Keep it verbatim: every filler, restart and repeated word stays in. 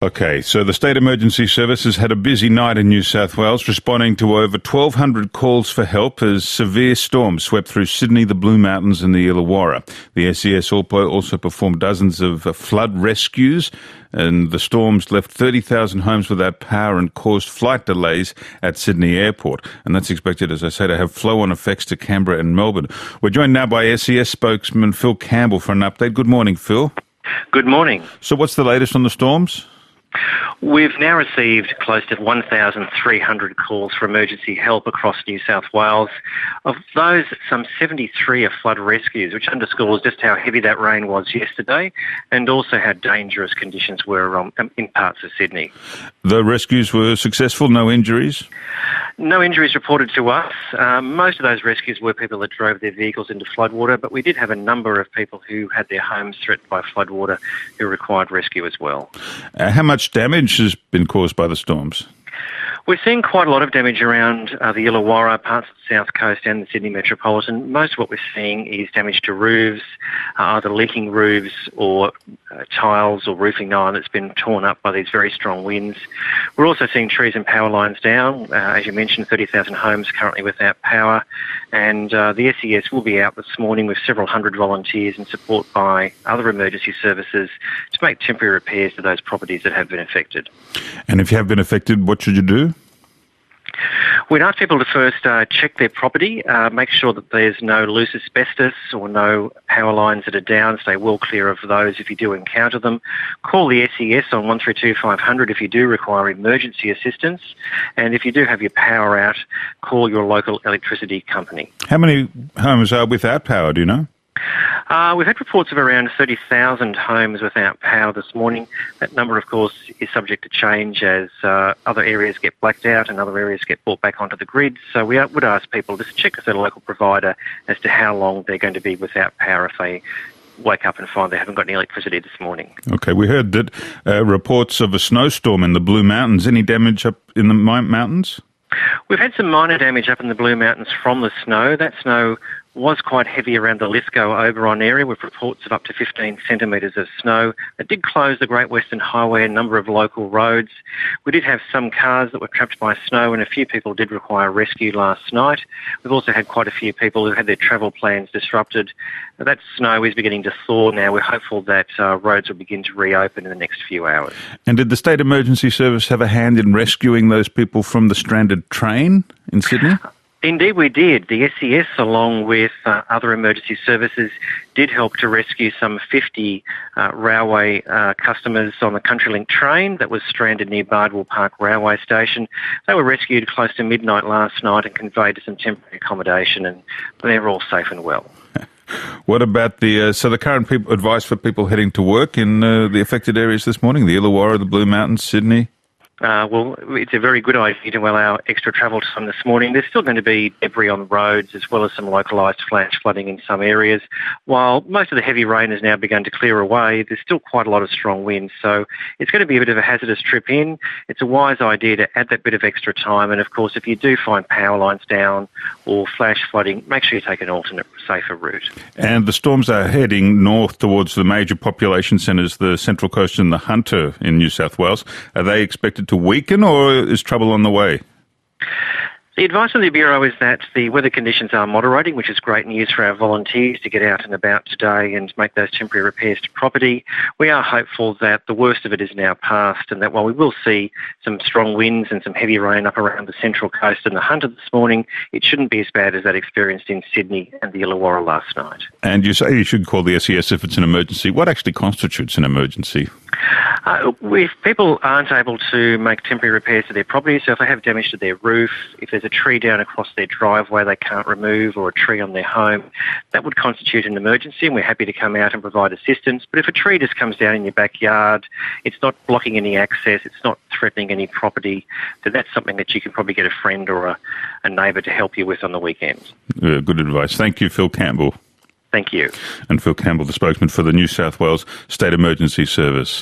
Okay, so the State Emergency Service has had a busy night in New South Wales, responding to over twelve hundred calls for help as severe storms swept through Sydney, the Blue Mountains and the Illawarra. The S E S also performed dozens of flood rescues, and the storms left thirty thousand homes without power and caused flight delays at Sydney Airport. And that's expected, as I say, to have flow-on effects to Canberra and Melbourne. We're joined now by S E S spokesman Phil Campbell for an update. Good morning, Phil. Good morning. So what's the latest on the storms? We've now received close to one thousand three hundred calls for emergency help across New South Wales. Of those, some seventy-three are flood rescues, which underscores just how heavy that rain was yesterday and also how dangerous conditions were um, in parts of Sydney. The rescues were successful, no injuries? No injuries reported to us. Um, most of those rescues were people that drove their vehicles into floodwater, but we did have a number of people who had their homes threatened by floodwater who required rescue as well. Uh, how much damage has been caused by the storms? We're seeing quite a lot of damage around uh, the Illawarra, parts of the South Coast and the Sydney Metropolitan. Most of what we're seeing is damage to roofs, uh, either leaking roofs or uh, tiles or roofing iron that's been torn up by these very strong winds. We're also seeing trees and power lines down. Uh, as you mentioned, thirty thousand homes currently without power. And uh, the S E S will be out this morning with several hundred volunteers and support by other emergency services to make temporary repairs to those properties that have been affected. And if you have been affected, what should you do? We'd ask people to first uh, check their property, uh, make sure that there's no loose asbestos or no power lines that are down. Stay well clear of those if you do encounter them. Call the S E S on one three two five hundred if you do require emergency assistance. And if you do have your power out, call your local electricity company. How many homes are without power, do you know? Uh, we've had reports of around thirty thousand homes without power this morning. That number, of course, is subject to change as uh, other areas get blacked out and other areas get brought back onto the grid. So we would ask people to check with their local provider as to how long they're going to be without power if they wake up and find they haven't got any electricity this morning. Okay, we heard that uh, reports of a snowstorm in the Blue Mountains. Any damage up in the mountains? We've had some minor damage up in the Blue Mountains from the snow. That snow was quite heavy around the Lithgow-Oberon area with reports of up to fifteen centimetres of snow. It did close the Great Western Highway and a number of local roads. We did have some cars that were trapped by snow and a few people did require rescue last night. We've also had quite a few people who had their travel plans disrupted. That snow is beginning to thaw now. We're hopeful that uh, roads will begin to reopen in the next few hours. And did the State Emergency Service have a hand in rescuing those people from the stranded train in Sydney? Indeed we did. The S E S, along with uh, other emergency services, did help to rescue some fifty uh, railway uh, customers on the CountryLink train that was stranded near Bardwell Park Railway Station. They were rescued close to midnight last night and conveyed to some temporary accommodation, and they're all safe and well. What about the, uh, so the current people, advice for people heading to work in uh, the affected areas this morning, the Illawarra, the Blue Mountains, Sydney? Uh, well, it's a very good idea to allow extra travel time this morning. There's still going to be debris on the roads as well as some localised flash flooding in some areas. While most of the heavy rain has now begun to clear away, there's still quite a lot of strong winds. So it's going to be a bit of a hazardous trip in. It's a wise idea to add that bit of extra time. And, of course, if you do find power lines down or flash flooding, make sure you take an alternate, safer route. And the storms are heading north towards the major population centres, the Central Coast and the Hunter in New South Wales. Are they expected to weaken, or is trouble on the way? The advice of the Bureau is that the weather conditions are moderating, which is great news for our volunteers to get out and about today and make those temporary repairs to property. We are hopeful that the worst of it is now past and that while we will see some strong winds and some heavy rain up around the Central Coast and the Hunter this morning, it shouldn't be as bad as that experienced in Sydney and the Illawarra last night. And you say you should call the S E S if it's an emergency. What actually constitutes an emergency? Uh, if people aren't able to make temporary repairs to their property, so if they have damage to their roof, if there's a tree down across their driveway they can't remove, or a tree on their home, that would constitute an emergency, and we're happy to come out and provide assistance. But if a tree just comes down in your backyard, it's not blocking any access, it's not threatening any property, then that's something that you can probably get a friend or a, a neighbour to help you with on the weekend. Uh, good advice. Thank you, Phil Campbell. Thank you. And Phil Campbell, the spokesman for the New South Wales State Emergency Service.